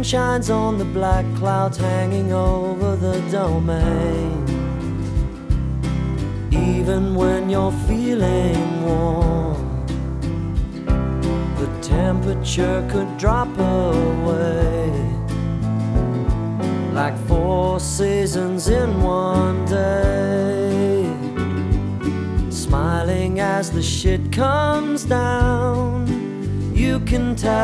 sun shines on the black clouds hanging over the domain. Even when you're feeling warm, the temperature could drop away, like 4 seasons in one day. Smiling as the shit comes down, you can tell